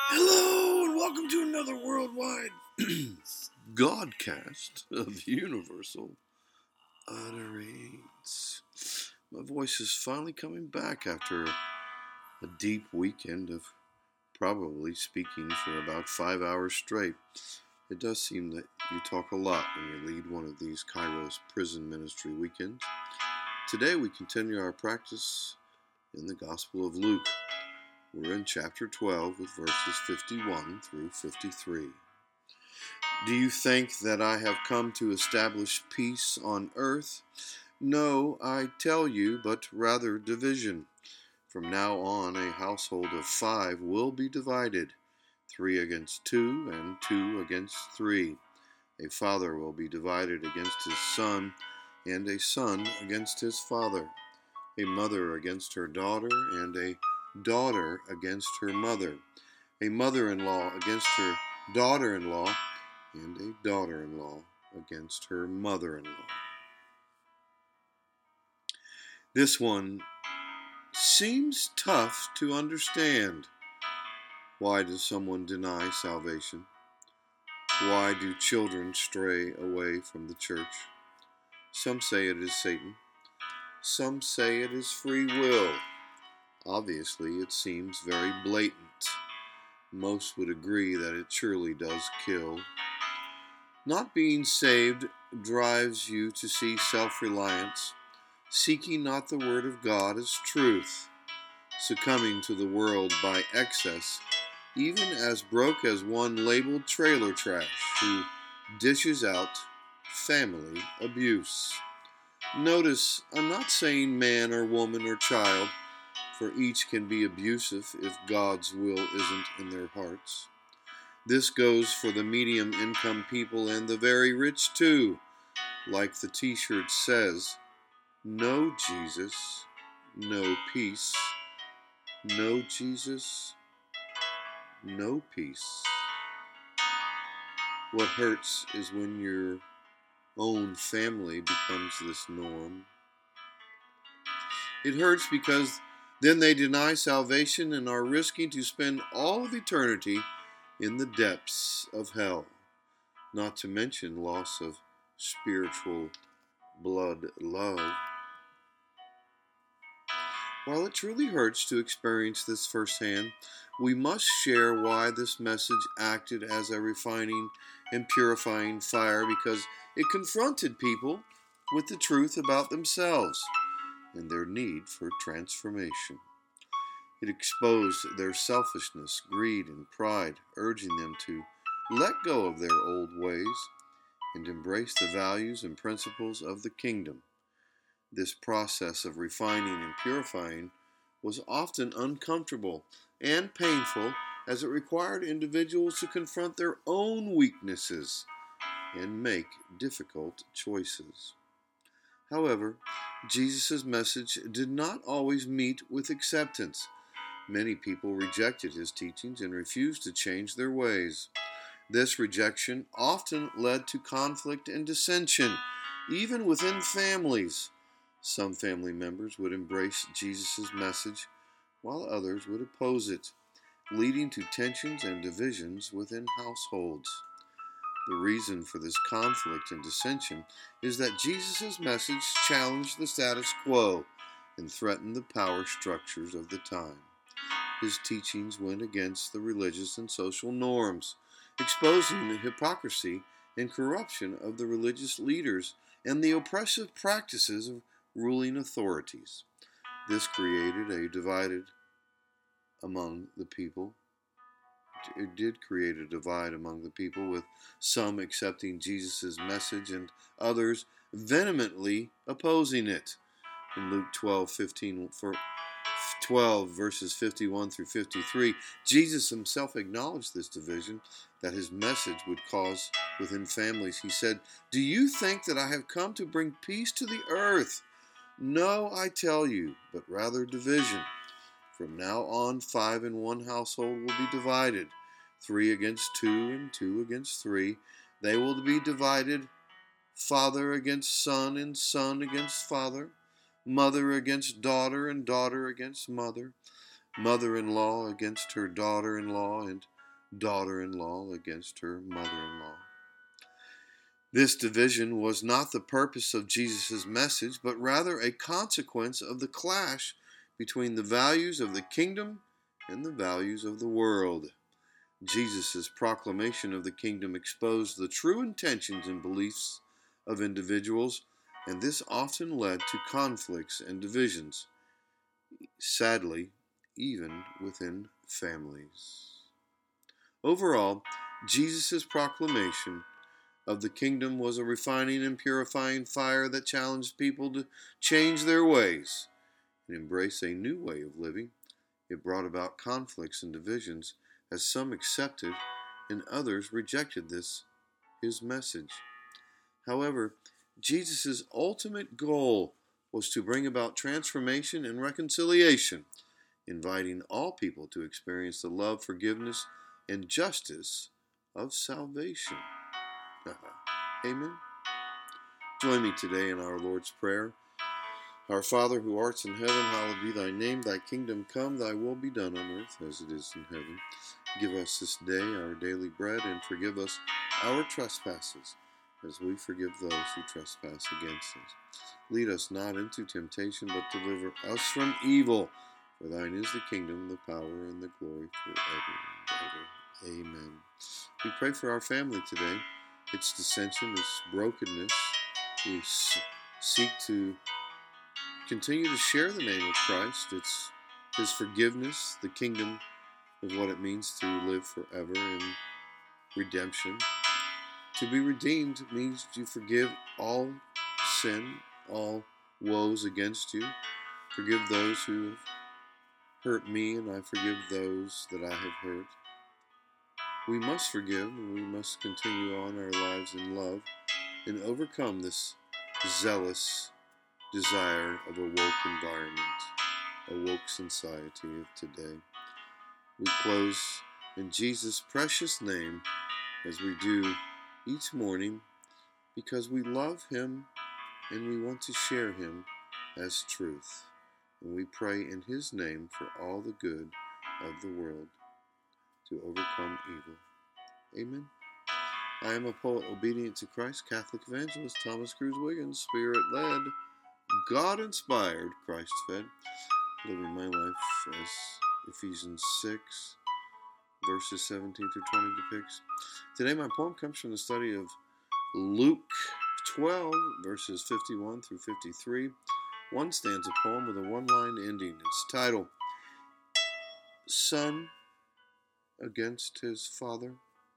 Hello, and welcome to another worldwide Godcast of Universal Utterings. My voice is finally coming back after a deep weekend of probably speaking for about 5 hours straight. It does seem that you talk a lot when you lead one of these Kairos prison ministry weekends. Today we continue our practice in the Gospel of Luke. We're in chapter 12 with verses 51 through 53. Do you think that I have come to establish peace on earth? No, I tell you, but rather division. From now on, a household of 5 will be divided, 3 against 2 and 2 against 3. A father will be divided against his son, and a son against his father. A mother against her daughter, and a daughter against her mother, a mother-in-law against her daughter-in-law, and a daughter-in-law against her mother-in-law. This one seems tough to understand. Why does someone deny salvation? Why do children stray away from the church? Some say it is Satan. Some say it is free will. Obviously, it seems very blatant. Most would agree that it surely does kill. Not being saved drives you to see self-reliance, seeking not the word of God as truth, succumbing to the world by excess, even as broke as one labeled trailer trash who dishes out family abuse. Notice, I'm not saying man or woman or child, for each can be abusive if God's will isn't in their hearts. This goes for the medium-income people and the very rich too. Like the t-shirt says, no Jesus, no peace. No Jesus, no peace. What hurts is when your own family becomes this norm. It hurts because then they deny salvation and are risking to spend all of eternity in the depths of hell, not to mention loss of spiritual blood love. While it truly hurts to experience this firsthand, we must share why this message acted as a refining and purifying fire, because it confronted people with the truth about themselves and their need for transformation. It exposed their selfishness, greed, and pride, urging them to let go of their old ways and embrace the values and principles of the kingdom. This process of refining and purifying was often uncomfortable and painful, as it required individuals to confront their own weaknesses and make difficult choices. However, Jesus' message did not always meet with acceptance. Many people rejected his teachings and refused to change their ways. This rejection often led to conflict and dissension, even within families. Some family members would embrace Jesus' message, while others would oppose it, leading to tensions and divisions within households. The reason for this conflict and dissension is that Jesus' message challenged the status quo and threatened the power structures of the time. His teachings went against the religious and social norms, exposing the hypocrisy and corruption of the religious leaders and the oppressive practices of ruling authorities. This created a divided among the people. It did create a divide among the people, with some accepting Jesus' message and others vehemently opposing it. In Luke 12 verses 51 through 53, Jesus himself acknowledged this division that his message would cause within families. He said, "Do you think that I have come to bring peace to the earth? No, I tell you, but rather division. From now on, 5 in one household will be divided, 3 against 2 and 2 against 3. They will be divided, father against son and son against father, mother against daughter and daughter against mother, mother-in-law against her daughter-in-law, and daughter-in-law against her mother-in-law. This division was not the purpose of Jesus' message, but rather a consequence of the clash between the values of the kingdom and the values of the world. Jesus' proclamation of the kingdom exposed the true intentions and beliefs of individuals, and this often led to conflicts and divisions, sadly, even within families. Overall, Jesus' proclamation of the kingdom was a refining and purifying fire that challenged people to change their ways and embrace a new way of living. It brought about conflicts and divisions, as some accepted and others rejected his message. However, Jesus' ultimate goal was to bring about transformation and reconciliation, inviting all people to experience the love, forgiveness, and justice of salvation. Amen. Join me today in our Lord's Prayer. Our Father, who art in heaven, hallowed be thy name. Thy kingdom come, thy will be done on earth as it is in heaven. Give us this day our daily bread, and forgive us our trespasses, as we forgive those who trespass against us. Lead us not into temptation, but deliver us from evil. For thine is the kingdom, the power, and the glory forever and ever. Amen. We pray for our family today. Its dissension, its brokenness. We seek to continue to share the name of Christ. It's his forgiveness, the kingdom of what it means to live forever in redemption. To be redeemed means to forgive all sin, all woes against you. Forgive those who have hurt me, and I forgive those that I have hurt. We must forgive, and we must continue on our lives in love and overcome this zealous desire of a woke environment, a woke society of today. We close in Jesus' precious name, as we do each morning, because we love him and we want to share him as truth. And we pray in his name for all the good of the world to overcome evil. Amen. I am a poet obedient to Christ, Catholic evangelist Thomas Cruz Wiggins, Spirit-led, God-inspired, Christ-fed, living my life as Ephesians 6, verses 17 through 20 depicts. Today my poem comes from the study of Luke 12, verses 51 through 53. One stanza poem with a one-line ending. It's titled, Son Against His Father.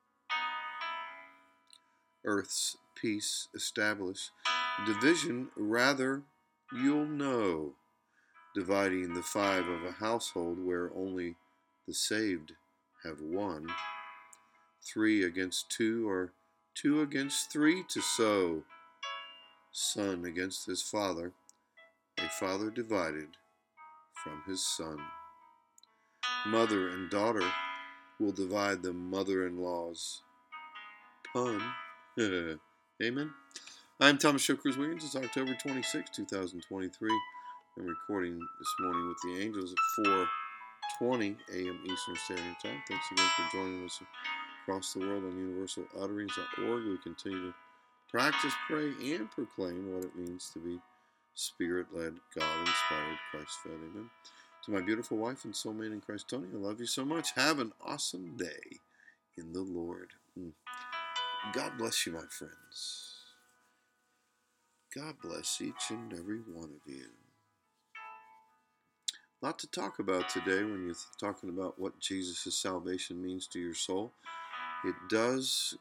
Earth's peace establish, division rather you'll know, dividing the five of a household where only the saved have one. 3 against 2, or 2 against 3 to sow. Son against his father, a father divided from his son. Mother and daughter will divide the mother-in-law's pun. Amen. I'm Thomas Show Cruz Wiggins. It's October 26, 2023. I'm recording this morning with the Angels at 4:20 a.m. Eastern Standard Time. Thanks again for joining us across the world on universalutterings.org. We continue to practice, pray, and proclaim what it means to be Spirit-led, God-inspired, Christ-fed. Amen. To my beautiful wife and soulmate in Christ, Tony, I love you so much. Have an awesome day in the Lord. God bless you, my friends. God bless each and every one of you. A lot to talk about today when you're talking about what Jesus' salvation means to your soul. It does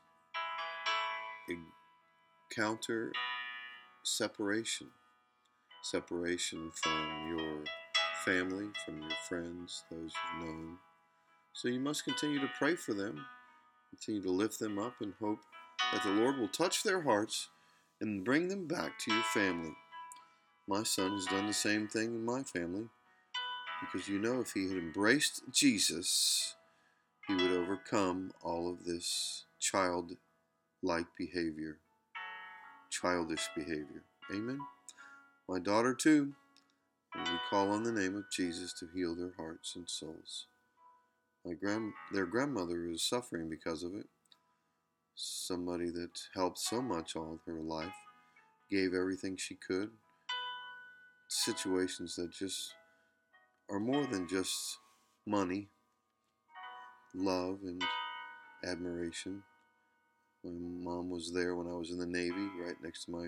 encounter separation. Separation from your family, from your friends, those you've known. So you must continue to pray for them, continue to lift them up, and hope that the Lord will touch their hearts and bring them back to your family. My son has done the same thing in my family, because if he had embraced Jesus, he would overcome all of this childlike behavior, childish behavior. Amen. My daughter too, and we call on the name of Jesus to heal their hearts and souls. Their grandmother is suffering because of it. Somebody that helped so much all of her life, gave everything she could. Situations that just are more than just money, love, and admiration. My mom was there when I was in the Navy, right next to my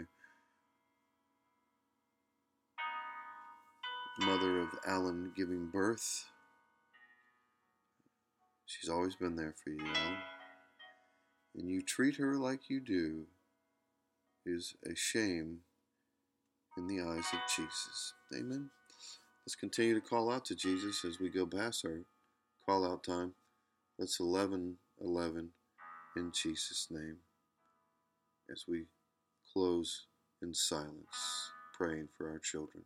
mother of Alan giving birth. She's always been there for you, Alan. And you treat her like you do is a shame in the eyes of Jesus. Amen. Let's continue to call out to Jesus as we go past our call out time. Let's 11:11 in Jesus' name as we close in silence, praying for our children.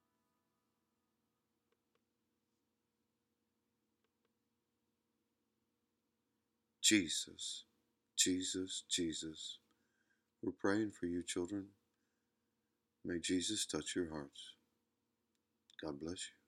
Jesus, Jesus, Jesus. We're praying for you, children. May Jesus touch your hearts. God bless you.